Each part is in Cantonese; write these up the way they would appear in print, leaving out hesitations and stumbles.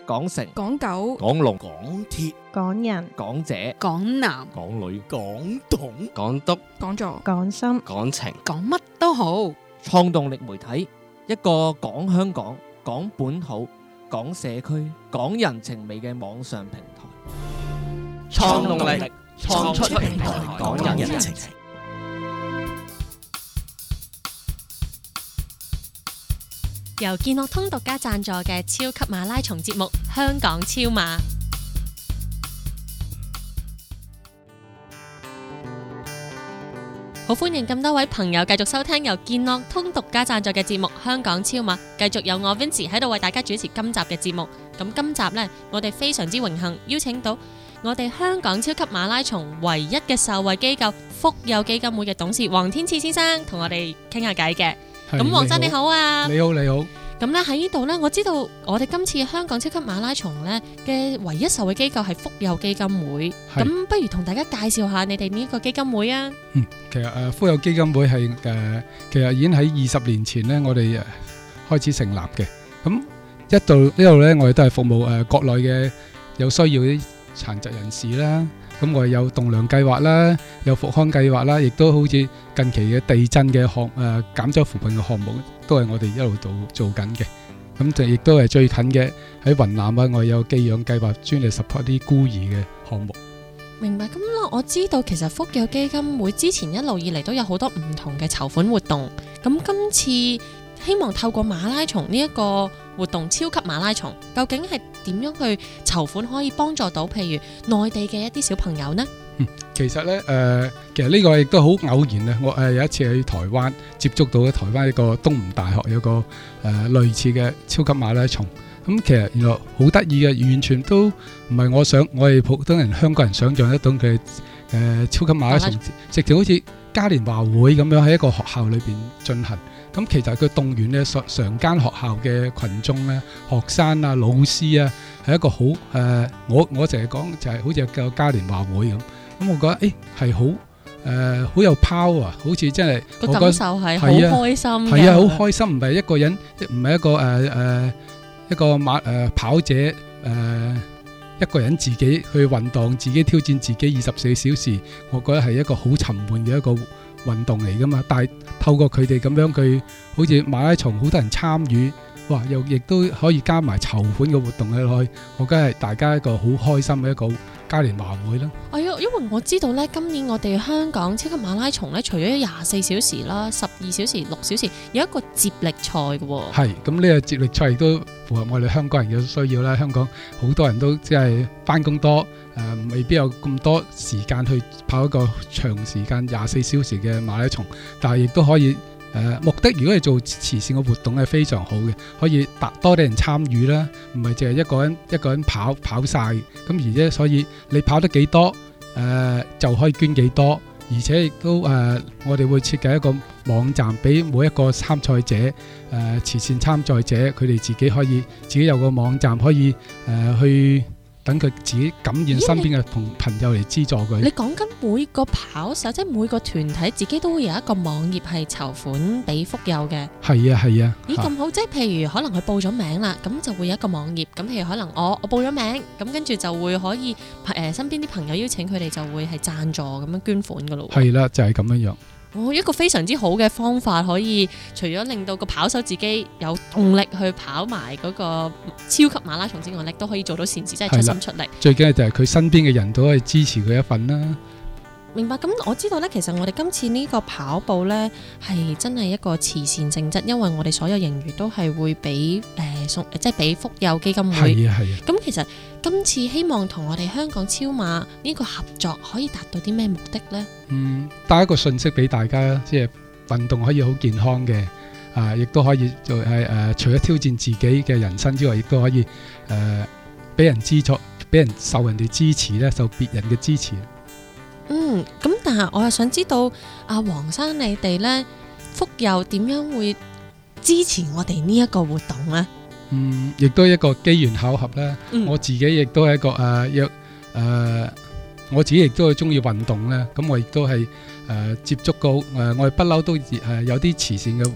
港城、 港九、 港龍、 港鐵、 港人、 港姐、 港男、 港女、港統、 港督、 講座、 港心、 港情， 講乜都好。 創動力媒體，一個講香港、講本土、講社區、講人情味嘅網上平台。 創動力創出平台，講人情。 由健樂通獨家贊助嘅超級馬拉松節目《香港超馬》，好歡迎咁多位朋友繼續收聽由健樂通獨家贊助嘅節目《香港超馬》，繼續有我 Vincy 喺度為大家主持今集嘅節目。咁今集呢，我哋非常之榮幸邀請到我哋香港超級馬拉松唯一嘅受惠機構福佑基金會嘅董事黃天賜先生同我哋傾下偈嘅。咁黃生你好啊！ 你好，你好。 咁咧喺呢度呢，我知道我哋今次香港超級馬拉松呢嘅唯一受惠機構係福佑基金會。咁不如同大家介紹下你哋呢個基金會啊。 其實福佑基金會係其實已經喺20年前呢，我哋開始成立嘅。咁一到呢度呢，我哋都係服務國內嘅有需要啲殘疾人士啦。咁我哋有棟樑計劃啦，有復康計劃啦，亦都好似近期嘅地震嘅減災扶貧嘅項目，都係我哋一路做緊嘅。咁就亦都係最近嘅喺雲南啊，我哋有寄養計劃，專嚟 support 啲孤兒嘅項目。 明白。咁我知道其實福佑基金會之前一路以嚟都有好多唔同嘅籌款活動。咁今次希望透過馬拉松呢一個活動，超級馬拉松，究竟係點樣去籌款可以幫助到譬如內地嘅一啲小朋友呢？ 其實呢，其實呢個亦都好偶然啊！我有一次去台灣接觸到台灣一個東吳大學有個類似嘅超級馬拉松。咁其實原來好得意嘅，完全都唔係我哋普通人香港人想象得到嘅超級馬拉松，直情好似嘉年華會咁樣喺一個學校裏邊進行。咁其實佢動員咧常間學校嘅群眾咧、學生啊、老師啊，係一個好我成日講就係好似個嘉年華會咁。咁我覺得係好有 power， 好似真係個感受係好開心嘅。 係啊，好開心，唔係一個人，唔係一個跑者一個人自己去運動，自己挑戰自己24小時，我覺得係一個好沉悶嘅一個運動嚟噶嘛。但係透過佢哋咁樣，佢好似馬拉松好多人參與，哇！又亦都可以加埋籌款嘅活動落去，我覺得係大家一個好開心嘅一個嘉年華會啦。 因為我知道咧，今年我哋香港超級馬拉松咧，除咗24小時啦、12小時、6小時，有一個接力賽嘅喎。係， 咁呢個接力賽亦都符合我哋香港人嘅需要啦。香港好多人都即係返工多，未必有咁多時間去跑一個長時間24小時嘅馬拉松，但係亦都可以。目的如果係做慈善嘅活動係非常好嘅，可以多啲人參與啦，唔係淨係一個人跑晒，咁而且所以你跑得幾多，就可以捐幾多，而且亦都我哋會設計一個網站俾每一個參賽者，慈善參賽者佢哋自己有個網站可以去。等佢自己感染身邊嘅朋友嚟資助佢。 你講緊每個跑手，即係每個團體自己都會有一個網頁係籌款俾福佑嘅。 係啊。 咦，咁好，即係譬如可能佢報咗名啦，咁就會有一個網頁。咁譬如可能我報咗名，咁跟住就會可以身邊啲朋友邀請佢哋就會係贊助咁樣捐款噶咯。 係啦，就係咁樣樣。 一個非常之好嘅方法，可以除咗令到個跑手自己有動力去跑埋嗰個超級馬拉松之外，亦都可以做到善事，真係出心出力。 最緊要就係佢身邊嘅人都可以支持佢一份啦。 明白。咁我知道呢，其實我哋今次呢個跑步呢，係真係一個慈善性質，因為我哋所有盈餘都係會俾即係俾福佑基金會。 係啊。 咁其實今次希望同我哋香港超馬呢個合作，可以達到啲咩目的呢？ 帶一個信息俾大家，即係運動可以好健康嘅，亦都可以做除咗挑戰自己嘅人生之外，亦都可以俾人資助，俾人受人哋支持咧，受別人嘅支持。 咁但係我又想知道阿黃生你哋呢，福佑點樣會支持我哋呢一個活動呢？ 亦都一個機緣巧合啦。我自己亦都係一個我自己亦都係中意運動咧，咁我亦都係接觸過我哋不嬲都有啲慈善嘅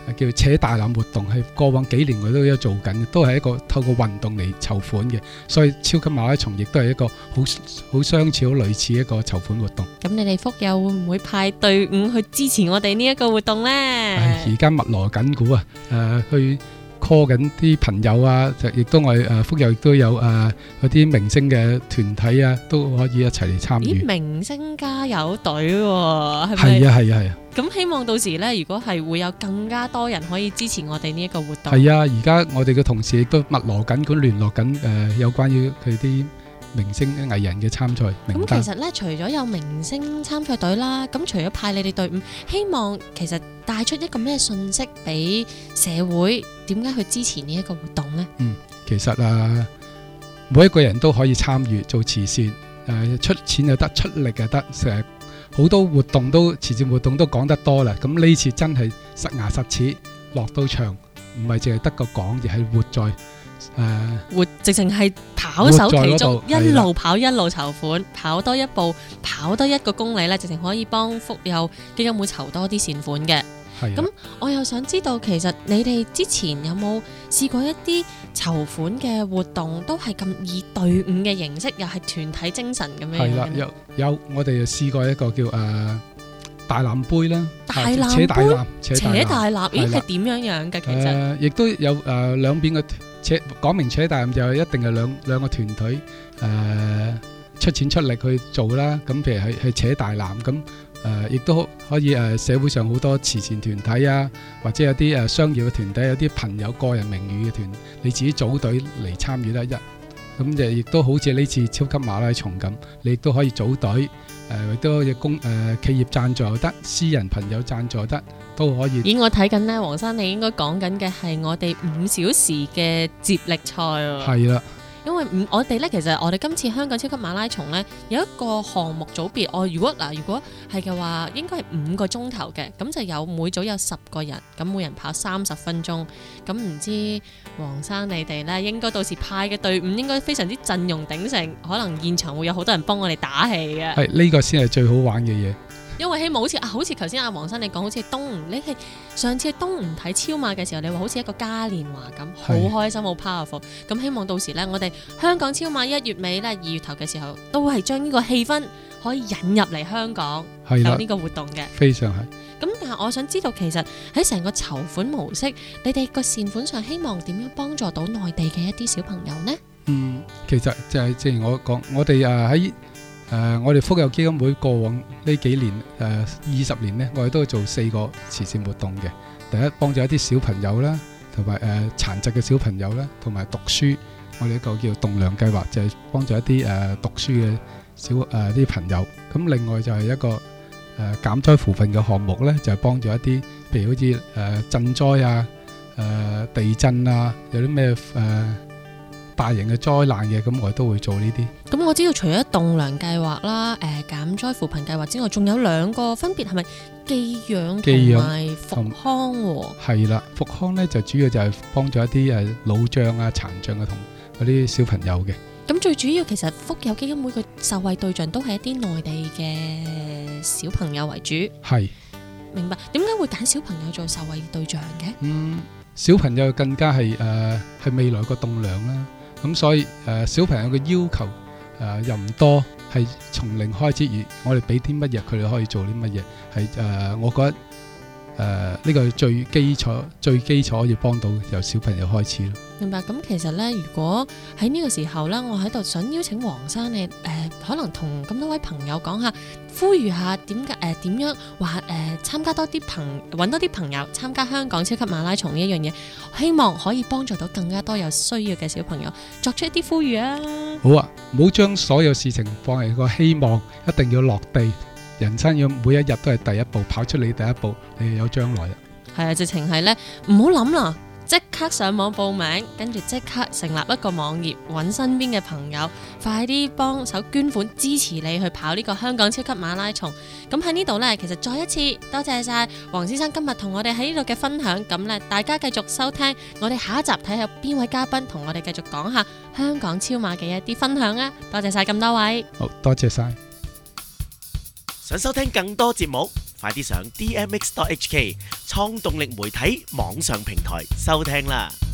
叫扯大欖活動，係過往幾年我都有做緊，都係一個透過運動嚟籌款嘅，所以超級馬拉松亦都係一個好相似、好類似一個籌款活動。 咁你哋福友會唔會派隊伍去支持我哋呢一個活動呢？ 而家密鑼緊鼓啊，去 call 緊啲朋友啊，亦都我哋福友亦都有嗰啲明星嘅團體啊，都可以一齊嚟參與。 咦，明星加油隊喎，係咪？ 係啊係啊。 咁希望到時呢，如果係會有更加多人可以支持我哋呢一個活動。 係啊，而家我哋嘅同事亦都密鑼緊鼓聯絡緊有關於佢啲明星藝人嘅參賽名單。 咁其實呢，除咗有明星參賽隊啦，咁除咗派你哋隊伍，希望其實帶出一個咩信息俾社會？點解去支持呢一個活動呢？ 其實每一個人都可以參與做慈善，出錢又得，出力又得，成日好多活動都慈善活動都講得多啦。咁呢次真係實牙實齒落到場，唔係淨係得個講，而係活在活直情係跑手其中， 活在嗰度一路跑一路籌款，跑多一步，跑多1個公里咧，直情可以幫福友基金會籌多啲善款嘅。咁我又想知道，其實你哋之前有冇試過一啲籌款嘅活動，都係咁以隊伍嘅形式，又係團體精神咁樣？係啦，有我哋就試過一個叫大欖杯啦， 扯大欖，咦係點樣嘅？其實亦都有兩邊嘅講明扯大欖就一定係兩個團隊出錢出力去做啦。咁譬如係扯大欖咁。亦都可以社會上好多慈善團體啊，或者有啲商業嘅團體，有啲朋友個人名譽嘅團，你自己組隊嚟參與得一。咁就亦都好似呢次超級馬拉松咁，你亦都可以組隊，亦都可以企業贊助又得，私人朋友贊助得，都可以。 咦，我睇緊呢，黃生你應該講緊嘅係我哋5小時嘅接力賽喎。 係啦。 因為我哋咧，其實我哋今次香港超級馬拉松咧有一個項目組別，如果係嘅話，應該係5個鐘頭嘅，咁就有每組有10個人，咁每人跑30分鐘。咁唔知黃生你哋咧，應該到時派嘅隊伍應該非常之陣容鼎盛，可能現場會有好多人幫我哋打氣嘅。 係呢個先係最好玩嘅嘢。 因為希望好似頭先阿黃生你講，好似東吳，你係上次去東吳睇超馬嘅時候，你話好似一個嘉年華咁，好開心，好 powerful。咁希望到時呢，我哋香港超馬1月尾呢，2月頭嘅時候，都係將呢個氣氛可以引入嚟香港，有呢個活動嘅。 非常係。 咁但係我想知道，其實喺成個籌款模式，你哋個善款上希望點樣幫助到內地嘅一啲小朋友呢？ 其實就係正如我講，我哋喺我哋福友基金會過往呢幾年20年呢，我哋都會做4個慈善活動嘅。第一，幫助一啲小朋友啦，同埋殘疾嘅小朋友啦，同埋讀書。我哋一個叫棟梁計劃，就係幫助一啲讀書嘅啲朋友。咁另外就係一個減災扶貧嘅項目呢，就係幫助一啲譬如好似賑災啊、地震啊，有啲咩大型嘅災難嘅，咁我哋都會做呢啲。 咁我知道除咗棟梁計劃啦、減災扶貧計劃之外，仲有2個，分別係咪寄養同埋復康喎？ 係啦，復康呢就主要就係幫助一啲腦障啊、殘障啊同嗰啲小朋友嘅。 咁最主要其實福友基金會嘅受惠對象都係一啲內地嘅小朋友為主。係。明白。點解會揀小朋友做受惠對象嘅？ 小朋友更加係未來個棟梁啦。咁所以小朋友嘅要求又唔多，係從零開始，而我哋俾啲乜嘢佢哋可以做啲乜嘢，係我覺得呢個最基礎可以幫到由小朋友開始咯。 明白。咁其實呢，如果喺呢個時候呢，我喺度想邀請黃生你可能同咁多位朋友講下，呼籲下點樣話參加多啲揾多啲朋友參加香港超級馬拉松呢一樣嘢，希望可以幫助到更加多有需要嘅小朋友，作出一啲呼籲啊！ 好啊，唔好將所有事情放喺個希望，一定要落地。人生要每一日都係第一步，跑出你第一步，你就有將來啦。係啊，直情係呢，唔好諗啦。即刻上網報名，跟住即刻成立一個網頁，揾身邊嘅朋友，快啲幫手捐款支持你去跑呢個香港超級馬拉松。咁喺呢度呢，其實再一次多謝晒黃先生今日同我哋喺呢度嘅分享。咁呢，大家繼續收聽我哋下一集，睇下邊位嘉賓同我哋繼續講下香港超馬嘅一啲分享啊！多謝晒咁多位， 好多謝晒。 想收聽更多節目， 快啲上 DMX.HK 創動力媒體網上平台收聽啦！